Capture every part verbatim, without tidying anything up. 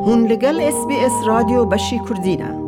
هون لگل اس بی اس رادیو بشی کردینه.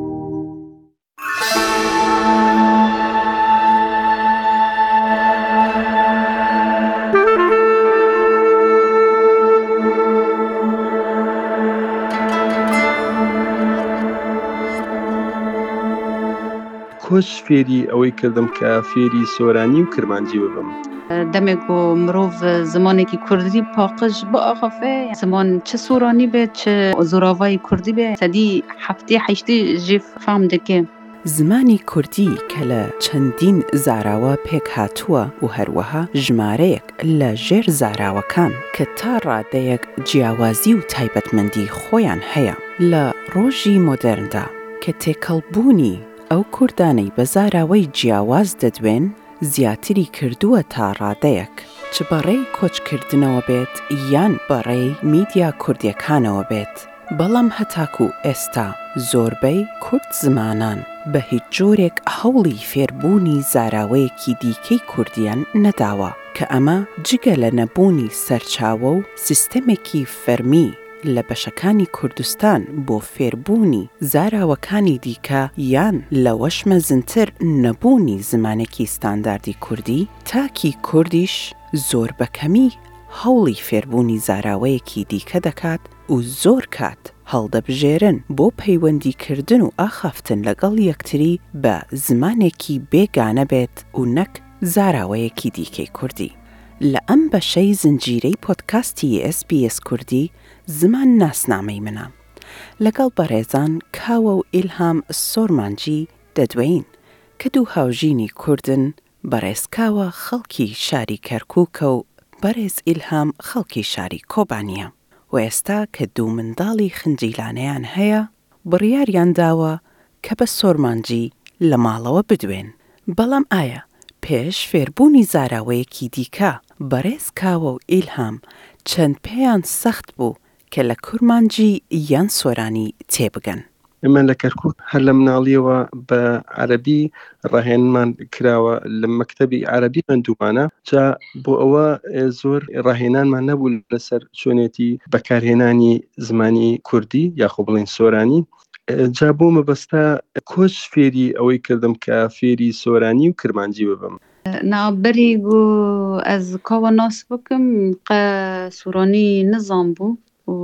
کۆچ فێری ئەوەی کردم کە فێری سۆرانی و کرمانجی ببم. دەمێک و مرۆڤ زمانێکی کوردی پاقش بآخافێ زمان چه سۆرانی بێت چه زۆراڤایی کوردی بێت سەدی هەفتی هەشتی ژێف فام دەکێ. زمانی کوردی کە لە چەندین زاراوە پێک هاتووە و هەروەها ژمارەیەک لە ژێر زاراوەکان کە تا ڕادەیەک جیاوازی و تایبەتمەندی خۆیان هەیە لە ڕۆژی مۆدرندا کە تێکەڵبوونی ئەو کوردانەی بە زاراوەی جیاواز دەدوێن زیاتری کردووە تا ڕادەیەک چ بەڕێی کۆچکردنەوە بێت یان بەڕێی میدیا کوردیەکانەوە بێت. بەڵام هەتاکو ئێستا زۆربەی کورد زمانان بە هیچ جۆرێک هەوڵی فێربوونی زاراوەیەکی دیکەی کوردیان نەداوە کە ئەمە جگە لە نەبوونی سەرچاوە و سیستەمێکی فەرمی لە بەشەکانی کوردستان بۆ فێربوونی زاراوەکانی دیکە یان لەوەش مەزنتر نەبوونی زمانێکی ستانداردی کوردی تاکی کوردیش زۆر بەکەمی هەوڵی فێربوونی زاراوەیەکی دیکە دەکات و زۆر کات هەڵدەبژێرن بۆ پەیوەندیکردن و ئاخافتن لەگەڵ یەکتری بە زمانێکی بێگانە بێت و نەک زاراوەیەکی دیکەی کوردی. لە ئەم بەشەی زنجیرەی پۆدکاستی اس بی اس کوردی زمان ناسنامەی منە لەگەڵ بەڕێزان کاوە و ئیلهام سۆرمانجی دەدوێین کە دوو هاوژینی کوردن بەڕێز کاوە خەڵکی شاری کەرکووکە و بەڕێز ئیلهام خەڵکی شاری کۆبانیە و ئێستا کە دوو منداڵی خنجیلانەیان هەیە بڕیاریان داوە کە بە سۆرمانجی لە ماڵەوە بدوێن. بەڵام ئایا پێش فێربوونی زاراوەیەکی دیکە بەڕێز کاوە و ئیلهام چەند پێیان سەخت بوو کە لە کورمانجی یان سۆرانی تێبگەن؟ ئێمە لە کەرکووک هەر لە مناڵیەوە بە عەرەبی ڕاهێنمان کراوە لە مەکتەبی عەرەبی خوێندوومانە جا بۆ ئەوە زۆر ڕاهێنانمان نەبوو لەسەر چۆنێتی بەکارهێنانی زمانی کوردی یاخۆ بڵێن سۆرانی. جا بۆ مەبەستە کۆچ فێری ئەوەی کردم کە فێری سۆرانی و کرمانجی ببم. نابەری بوو ئەز کاوە ناس بکەم قە سۆرانی نزان بوو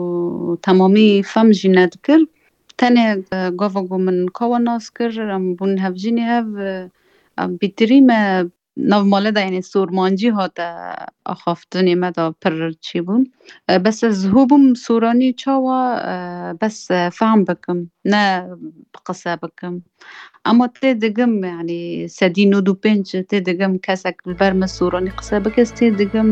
و تەمامی فەم ژی نەدکرد تەنێ گاڤە گۆ من کاوە ناس کرد ئەم بوون هەڤژینی هەڤ بیتریمە ناو مالەدا یعنی سۆرمانجی هاتە ئاخافتنی مەدا پڕ چی بوون بەس ئەز هۆبووم سۆرانی چاوە بەس فەهم بکەم نە قسە بکەم ئەما تێ دەگەم یعنی سەدی نۆد و پێنج تێ دەگەم کەسێک بەرمە سۆرانی قسە بکەس تێ دەگەم.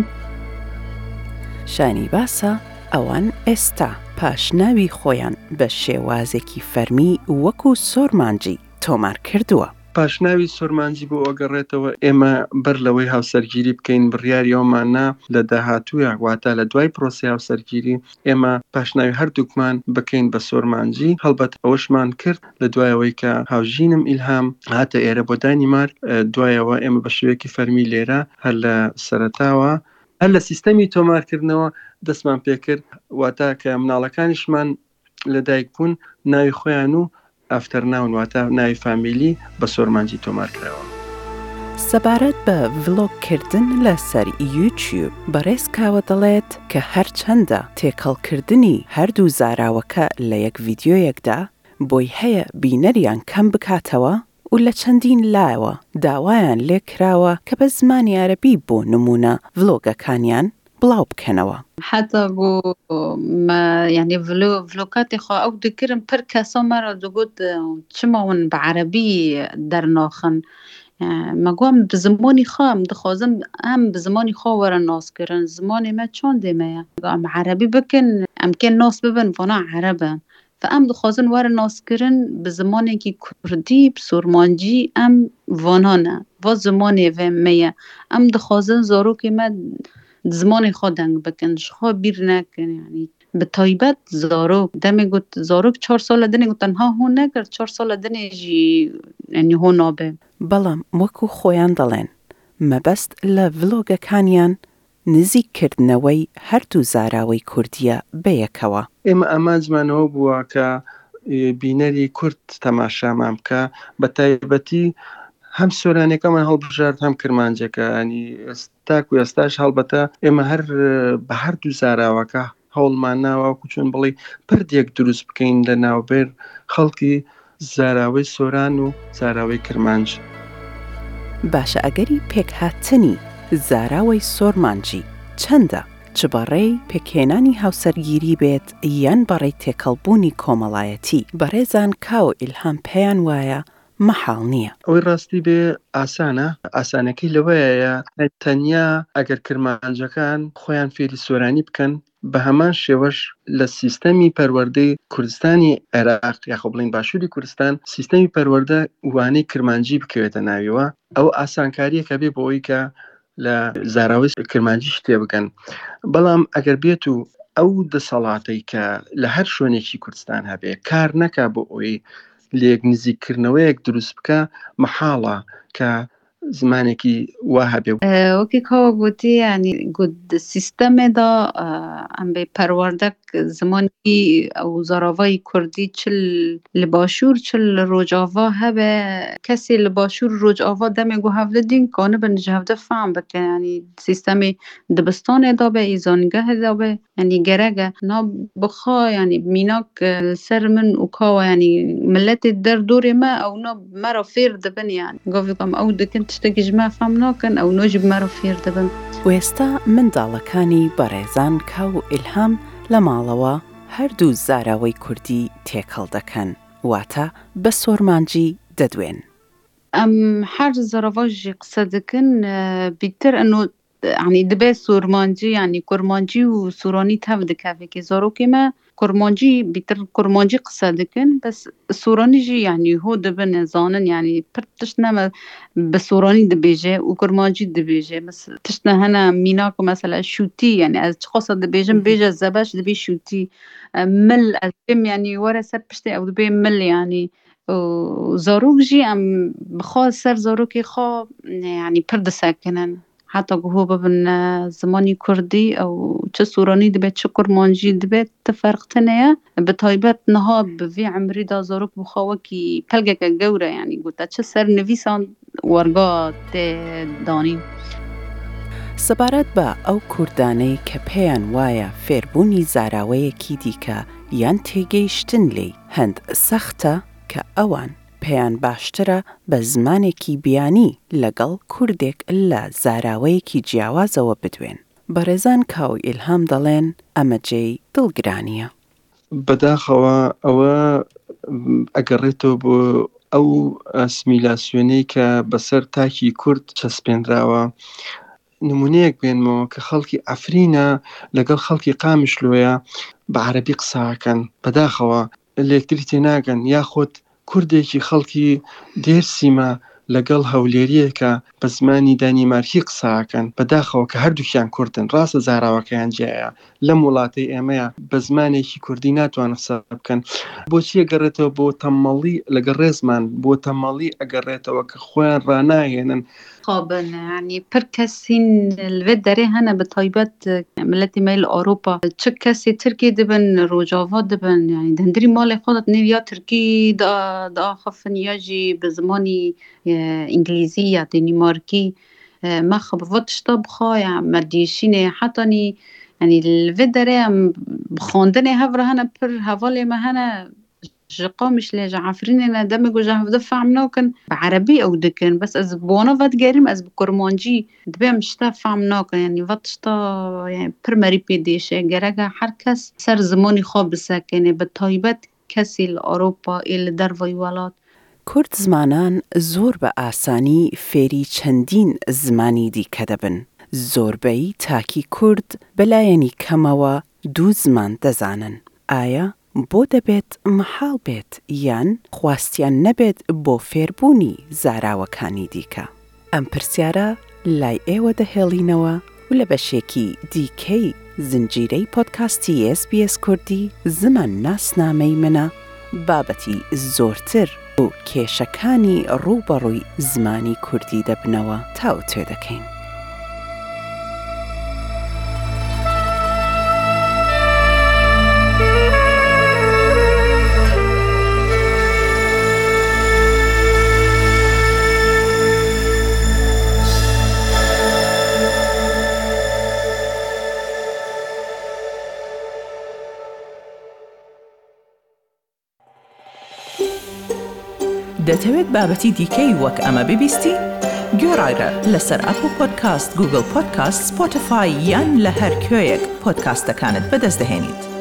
شانی باسە ئەوان ئێستا پاشناوی خۆیان بە شێوازێکی فەرمی وەکو سۆرمانجی تۆمار کردووە. پاشناوی سۆرمانجی بۆ ئۆگەڕێتەوە ئێمە بەر لەوەی هاوسەرگیری بکەین بڕیاریەوەمانە لە داهاتوویە واتە لە دوای پرۆسی هاوسەرگیری ئێمە پاشناوی هەردووکمان بکەین بە سۆرمانجی. هەڵبەت ئەوەشمان کرد لە دوایەوەی کە هاوژینم ئیلهام هاتە ئێرە بۆ دانیمارک دوایەوە ئێمە بە شێوەیەکی فەرمی لێرە هەر لە سەرەتاوە هەر لە سیستەمی تۆمارکردنەوە دەستمان پێکرد واتە کە مناڵەکانیشمان لەدایک بوون ناوی خۆیان و ئەفتەر ناون واتە ناوی فامیلی بە سۆرمانجی تۆمار کراوە. سەبارەت بە ڤلۆگکردن لەسەر یوتیوب بەڕێز کاوە دەڵێت کە هەرچەندە تێکەڵکردنی هەردوو زاراوەکە لە یەک ڤیدیۆیەکدا بۆی هەیە بینەریان کەم بکاتەوە و لە چەندین لایەوە داوایان لێ کراوە کە بە زمانی عەرەبی بۆ نمونە ڤلۆگەکانیان بڵاو بکەنەوە. حتا بۆ یعنی ڤلۆکاتی خوا ئەو دکرم پڕ کەسا مەرە دەگوت چماون بە عەرەبی دەرناخن مەگوام بە زمانی خوا ئەم دەخوازم ئەم بە زمانی خوا وەرە ناسکردن زمانی مە چۆن دێمەیە ئەم عەرەبی بکن ئەمکن ناس ببن ڤانا عەرەبە فەئەم دەخوازن وەرە ناسکردن بە زمانێکی کوردی سۆرمانجی ئەم ڤانانە ڤا زمانێ ڤێمەیە ئەم دەخوازن زارۆکێ مە زمانی خوا دەنگ بکن خوا بیر نەکن یعنی بە تایبەت زارۆک دەمێ گوت زارۆک چهار ساڵە دنێ گوت تەنها هۆ نەکرد چهار ساڵە دنێژی یعنی هۆ نابێ. بەڵام وەکو خۆیان دەڵێن مەبەست لە ڤلۆگەکانیان نزیککردنەوەی هەردوو زاراوەی کوردیە بەیەکەوە. ئێمە ئامانجمانەوە بووە کە بینەری کورد تەماشامان بکە، بە تایبەتی هەم سۆرانەکەمان هەڵبژارد هەم کرمانجەکە، ینی تاکو ئێستاش هەڵبەتە ئێمە هەر بە هەردوو زاراوەکە هەوڵمان ناوەکو چۆن بڵێ پردێک دروست بکەین لە ناوبێر خەڵکی زاراوەی سۆران و زاراوەی کرمانج. باشە ئەگەری پێکهاتنی زاراوەی سۆرمانجی چەندە؟ چ بەڕێی پێکهێنانی هاوسەرگیری بێت یان بەڕێی تێکەڵبوونی کۆمەڵایەتی؟ بەڕێزان کاو ئیلهام پێیان وایە مەحاڵ نییە. ئەوەی ڕاستی بێ ئاسانە، ئاسانەکەی لەوەیە تەنیا ئەگەر کرمانجەکان خۆیان فێری سۆرانی بکەن بە هەمان شێوەش لە سیستەمی پەروەردەی کوردستانی عێراق یاخۆ بڵین باشووری کوردستان سیستەمی پەروەردە وانەی کرمانجی بکەوێتە ناویەوە، ئەو ئاسانکاریەکە بێ بۆ ئەوی کە لە زاراوەی کرمانجی شتێ بکەن. بەڵام ئەگەر بێت و ئەو دەسەڵاتەی کە لە هەر شوێنێکی کوردستان هەبێ کار نەکا بۆ ئەوی لێک نزیککردنەوەیەک دروست بکە، مەحاڵە کە زمانێکی وا هەبێ. وەکی کاوە گوتی ینی گوت سیستەمێدا ئەم بێ پەروەردەک زمانی ئەو زاراوای کوردی چل لە باشوور چل لە ڕۆژاوا هەبێ کەسێ لە باشوور ڕۆژاوا دەمێ گو هەڤدە کانە بە نژهەڤدە فام بکە، ینی سیستەمی دبستانێدا بێ ئیزانگەهێدا بێ، ینی گەرەگە نا بخوا ینی میناک سەر من و کاوە ینی ملەتی دەردۆرێ مە ئەو نا مەرا فێر دەبن، یان گاڤێکم ئەو دکن تشتێکی ژمە فام ناکەن ئەو نۆژی بمەرە فێر دەبن. وێستا منداڵەکانی بەڕێزان کاو ئیلهام لە ماڵەوە هەردوو زاراوەی کوردی تێکەڵ دەکەن، واتە بە سۆرمانجی دەدوێن. ئەم هەر زاراواژی قسە دەکەن بیتر ئەنۆ ینی دەبێ سۆرمانجی ینی کورمانجی و سوورانی تەڤ دکەڤێکی زارۆکێ مە کورمانجی بیتر کورمانجی قسە دەکەن، بەس سوورانیژی ینی هۆ دەبن زانن ینی پر تشت نەمە بە سوورانی دەبێژێ و کورمانجی دەبێژێ، بەس تشتە هەنە میناکە مەسەلا شووتی ینی ئەز چ خۆسە دەبێژم بێژە زەبەش دەبێ شووتی مل ئەز بێم ینی وەرە سەر پشتێ ئەو دەبێ مل، ینی زارۆک ژی ئەم بخوا سەر زارۆکی خوا ینی پر دەسەکنن حتا هۆ ببن زمانی کوردی ئەو چ سوورانی دەبێت چ کورمانجی دەبێت تفەرقتنەیە بە تایبەت نەها بڤێ عمریدا زارۆک بخوا وەکی پەلگەکە گەورە، ینی گوتە چ سەر نڤیسان وەرگا تێ دانین. سەبارەت بە ئەو کوردانەی کە پێیان وایە فێربوونی زاراوەیەکی دیکە یان تێگەیشتن لێی هەند سەختە کە ئەوان پێیان باشترە بە زمانێکی بیانی لەگەڵ کوردێک لە زاراوەیەکی جیاوازەوە بدوێن. بەڕێزان کاو ئیلهام دەڵێن ئەمە جێی دڵگرانیە. بەداخەوە ئەوە ئەگەڕێتەوە بۆ ئەو ئەسمیلاسیۆنەی کە بەسەر تاکی کورد چەسپێنراوە. نمونەیەک بێنمەوە کە خەڵکی ئەفرینە لەگەڵ خەڵکی قامشلۆیە بە عەرەبی قساکەن، بەداخەوە لێکتری تێناگەن، یاخۆت کوردێکی خەڵکی دێرسیمە لەگەڵ هەولێریەکە بە زمانی دانیمارکی قساکەن، بەداخەوە کە هەردووکیان کوردن، ڕاستە زاراوەکەیان جیایە لەم وڵاتەی ئێمەیە بە زمانێکی کوردی ناتوان قسە بکەن. بۆچی ئەگەڕێتەوە بۆ تەمەڵی لەگەڵ ڕێزمان بۆ تەمەڵی ئەگەڕێتەوە کە خۆیان ڕاناهێنن خابن، ینی پر کەسین لەوێ دەرێ هەنە بە تایبەت ملەتی مەیل ئۆروپا چ کەسی ترکی دەبن ڕۆژاوا دەبن، ینی دەندری ماڵی خۆدت نێو یا ترکی داخەفن یاژی بە زمانی ئینگلیزی یا دنیمارکی مەخە بڤۆ تشتا بخوا یا مەدیشینێ حتانی ینی لەوێ دەرێ بخواندنێ هەڤرە هەنە پر هەڤاڵێ مە هەنە ji qamişlê ji Efrînê ne demê ku ji hevdê fehm nakin bi Erebî ew dikin, bes ez bi wana vedgerîm ez bi kurmancî dibêm ji te fehm nakin, yanî ve tişta pir merî pê dêşe, gerek e her kes ser zimanî xwe bisekinê bi taybet kesî li Ewropa ê li dervayî welat. کورد زمانان زۆر بە ئاسانی فێری چەندین زمانی دیکە دەبن. زۆربەی تاکی کورد بەلایەنی کەمەوە دوو زمان دەزانن. ئایا بۆ دەبێت مەحاڵ بێت یان خواستیان نەبێت بۆ فێربوونی زاراوەکانی دیکە؟ ئەم پرسیارە لای ئێوە دەهێڵینەوە و لە بەشێکی دیکەی زنجیرەی پۆدکاستی ئێس بی ئێس کوردی زمان ناسنامەی منە بابەتی زۆرتر و کێشەکانی ڕووبەڕووی زمانی کوردی دەبنەوە تاوتێ دەکەین. دەتەوێت بابەتی دیکەی وەک ئەمە ببیستی؟ گۆڕایرە لەسەر ئەپل پۆدکاست، گوگل پۆدکاست، سپۆتیفای یان لە هەر کوێیەک پۆدکاستەکانت بەدەست دەهێنیت.